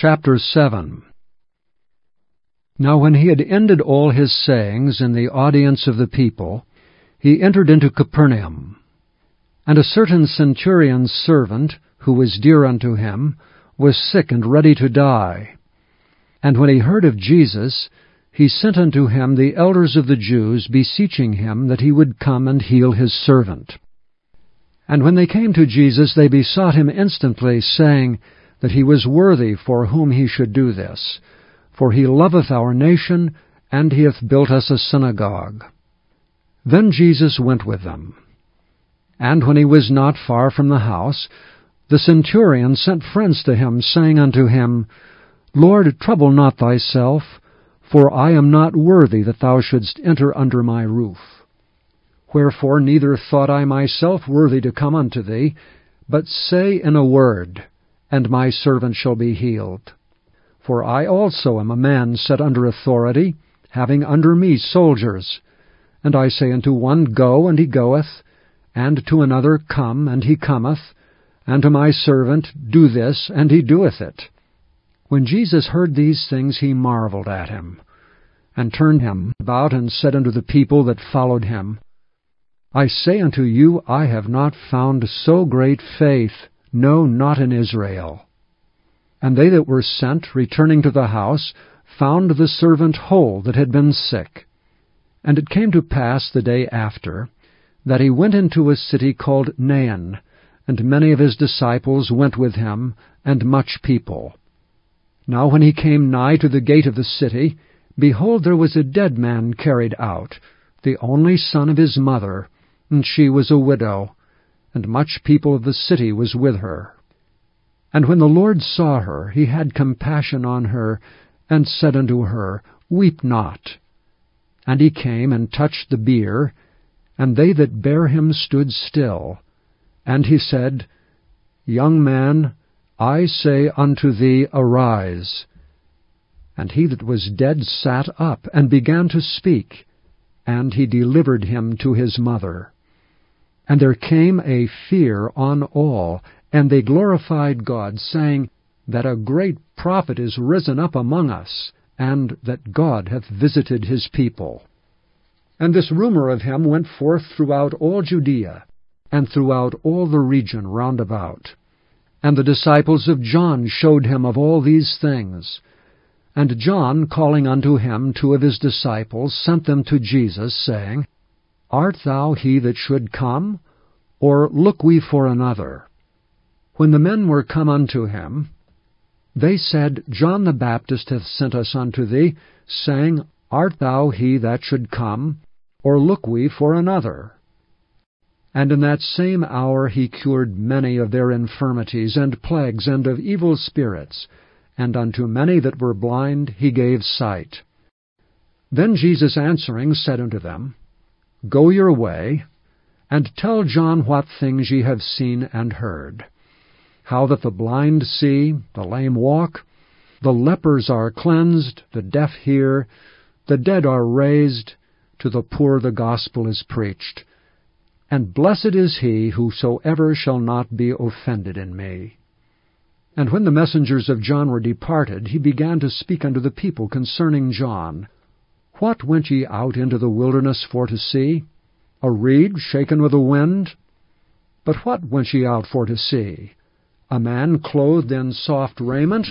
Chapter 7. Now when he had ended all his sayings in the audience of the people, he entered into Capernaum. And a certain centurion's servant, who was dear unto him, was sick and ready to die. And when he heard of Jesus, he sent unto him the elders of the Jews, beseeching him that he would come and heal his servant. And when they came to Jesus, they besought him instantly, saying that he was worthy for whom he should do this. For he loveth our nation, and he hath built us a synagogue. Then Jesus went with them. And when he was not far from the house, the centurion sent friends to him, saying unto him, Lord, trouble not thyself, for I am not worthy that thou shouldst enter under my roof. Wherefore neither thought I myself worthy to come unto thee, but say in a word, and my servant shall be healed. For I also am a man set under authority, having under me soldiers. And I say unto one, Go, and he goeth, and to another, Come, and he cometh, and to my servant, Do this, and he doeth it. When Jesus heard these things, he marveled at him, and turned him about, and said unto the people that followed him, I say unto you, I have not found so great faith, no, not in Israel. And they that were sent, returning to the house, found the servant whole that had been sick. And it came to pass the day after, that he went into a city called Nain, and many of his disciples went with him, and much people. Now when he came nigh to the gate of the city, behold, there was a dead man carried out, the only son of his mother, and she was a widow, and much people of the city was with her. And when the Lord saw her, he had compassion on her, and said unto her, Weep not. And he came and touched the bier, and they that bare him stood still. And he said, Young man, I say unto thee, Arise. And he that was dead sat up, and began to speak, and he delivered him to his mother. And there came a fear on all, and they glorified God, saying, That a great prophet is risen up among us, and that God hath visited his people. And this rumor of him went forth throughout all Judea, and throughout all the region round about. And the disciples of John showed him of all these things. And John, calling unto him 2 of his disciples, sent them to Jesus, saying, Art thou he that should come, or look we for another? When the men were come unto him, they said, John the Baptist hath sent us unto thee, saying, Art thou he that should come, or look we for another? And in that same hour he cured many of their infirmities, and plagues, and of evil spirits, and unto many that were blind he gave sight. Then Jesus answering said unto them, Go your way, and tell John what things ye have seen and heard. How that the blind see, the lame walk, the lepers are cleansed, the deaf hear, the dead are raised, to the poor the gospel is preached. And blessed is he whosoever shall not be offended in me. And when the messengers of John were departed, he began to speak unto the people concerning John. What went ye out into the wilderness for to see? A reed shaken with a wind? But what went ye out for to see? A man clothed in soft raiment?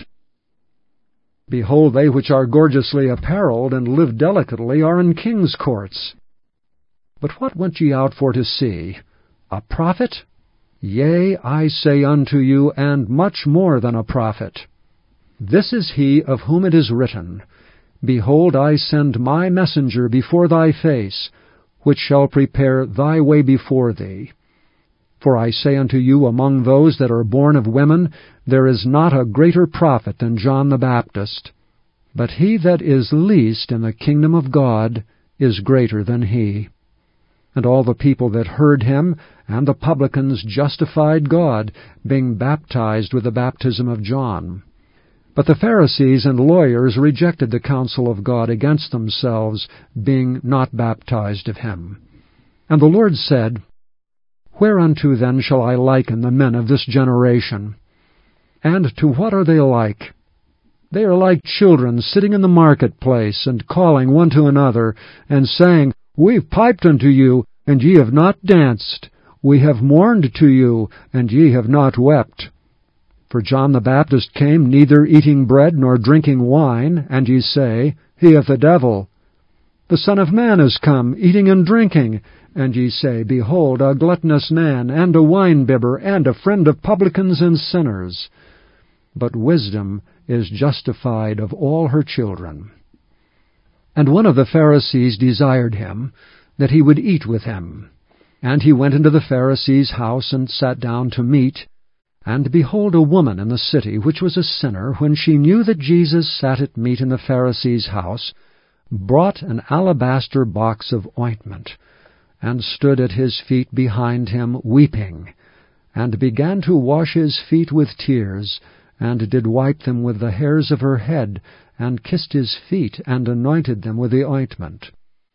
Behold, they which are gorgeously apparelled and live delicately are in kings' courts. But what went ye out for to see? A prophet? Yea, I say unto you, and much more than a prophet. This is he of whom it is written, Behold, I send my messenger before thy face, which shall prepare thy way before thee. For I say unto you, among those that are born of women, there is not a greater prophet than John the Baptist. But he that is least in the kingdom of God is greater than he. And all the people that heard him, and the publicans, justified God, being baptized with the baptism of John. But the Pharisees and lawyers rejected the counsel of God against themselves, being not baptized of him. And the Lord said, Whereunto then shall I liken the men of this generation? And to what are they like? They are like children sitting in the marketplace, and calling one to another, and saying, We have piped unto you, and ye have not danced. We have mourned to you, and ye have not wept. For John the Baptist came neither eating bread nor drinking wine, and ye say, He hath a devil. The Son of Man is come, eating and drinking, and ye say, Behold, a gluttonous man, and a wine-bibber, and a friend of publicans and sinners. But wisdom is justified of all her children. And one of the Pharisees desired him, that he would eat with him. And he went into the Pharisee's house, and sat down to meat. And behold, a woman in the city, which was a sinner, when she knew that Jesus sat at meat in the Pharisee's house, brought an alabaster box of ointment, and stood at his feet behind him, weeping, and began to wash his feet with tears, and did wipe them with the hairs of her head, and kissed his feet, and anointed them with the ointment.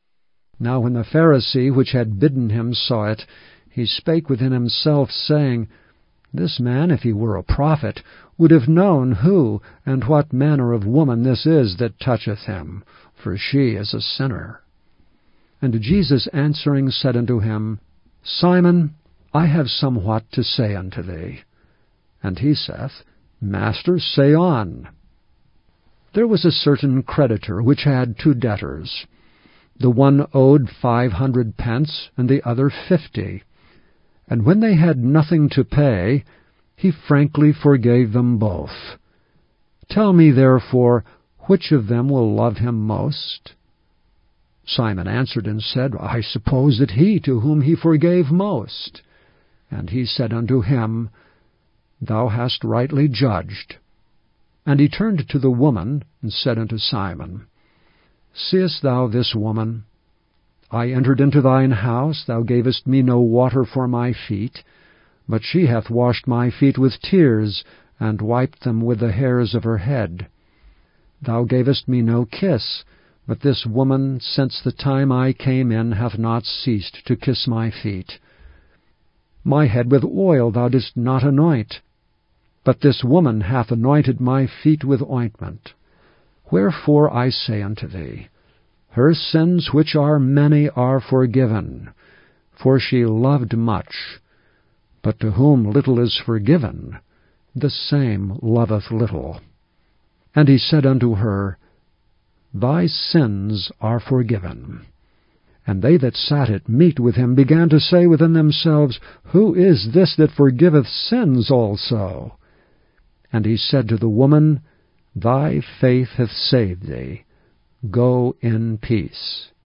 Now when the Pharisee which had bidden him saw it, he spake within himself, saying, This man, if he were a prophet, would have known who and what manner of woman this is that toucheth him, for she is a sinner. And Jesus answering said unto him, Simon, I have somewhat to say unto thee. And he saith, Master, say on. There was a certain creditor which had 2 debtors. The one owed 500 pence, and the other 50. And when they had nothing to pay, he frankly forgave them both. Tell me, therefore, which of them will love him most? Simon answered and said, I suppose that he to whom he forgave most. And he said unto him, Thou hast rightly judged. And he turned to the woman, and said unto Simon, Seest thou this woman? I entered into thine house, thou gavest me no water for my feet, but she hath washed my feet with tears, and wiped them with the hairs of her head. Thou gavest me no kiss, but this woman, since the time I came in, hath not ceased to kiss my feet. My head with oil thou didst not anoint, but this woman hath anointed my feet with ointment. Wherefore I say unto thee, her sins which are many are forgiven, for she loved much. But to whom little is forgiven, the same loveth little. And he said unto her, Thy sins are forgiven. And they that sat at meat with him began to say within themselves, Who is this that forgiveth sins also? And he said to the woman, Thy faith hath saved thee. Go in peace.